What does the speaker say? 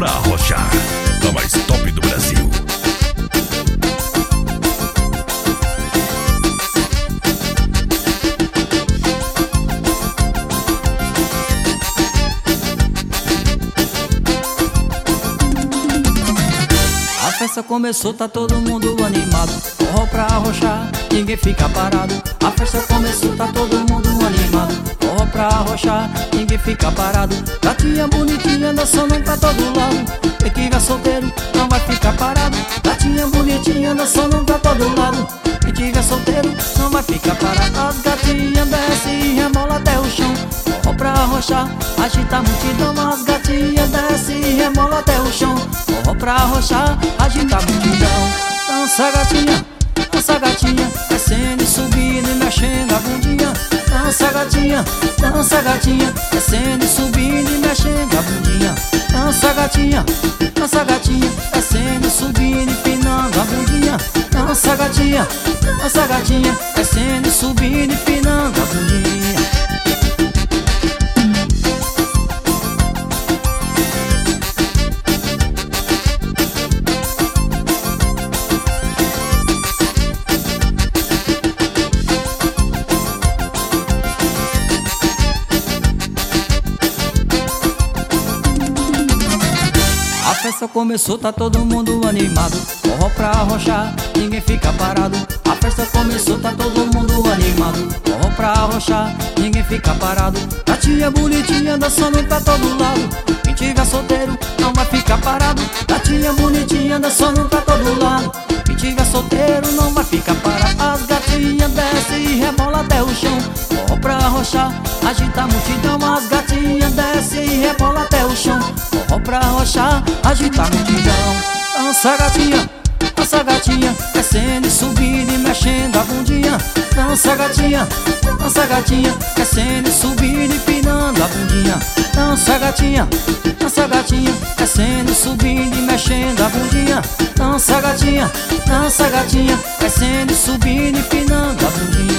pra arrochar, a mais top do Brasil. A festa começou, tá todo mundo animado. Forró pra arrochar, ninguém fica parado. A festa começou, tá todo mundo animado. Forró pra arrochar, ninguém fica parado. Gatinha bonitinha dançando pra todo lado. Quem tiver solteiro não vai ficar parado. Gatinha bonitinha dançando pra todo lado. Quem tiver solteiro não vai ficar parado. As gatinhas descem e rebola até o chão. Forró pra arrochar, agita a multidão. As gatinhas descem e rebola até o chão. Forró pra arrochar, agita a multidão. Dança gatinha, descendo e subindo e mexendo a bundinha. Dança gatinha, descendo e subindo e mexendo a bundinha. Dança gatinha, descendo e subindo e empinando a bundinha. Dança gatinha, descendo e subindo e empinando a bundinha. A festa começou, tá todo mundo animado. Forró pra arrochar, ninguém fica parado. A festa começou, tá todo mundo animado. Forró pra arrochar, ninguém fica parado. Gatinha bonitinha dançando pra todo lado. Quem tiver solteiro não vai ficar parado. Gatinha bonitinha dançando pra todo lado. Quem tiver solteiro não vai ficar parado. As gatinhas descem e rebola até o chão. Forró pra arrochar, agita a multidão. As gatinhas descem e rebola até o chão. Forró pra arrochar, agita a multidão. Dança gatinha, descendo e subindo e mexendo a bundinha. Dança gatinha, descendo e subindo e empinando a bundinha. Dança gatinha, descendo e subindo e mexendo a bundinha. Dança gatinha, descendo e subindo e empinando a bundinha.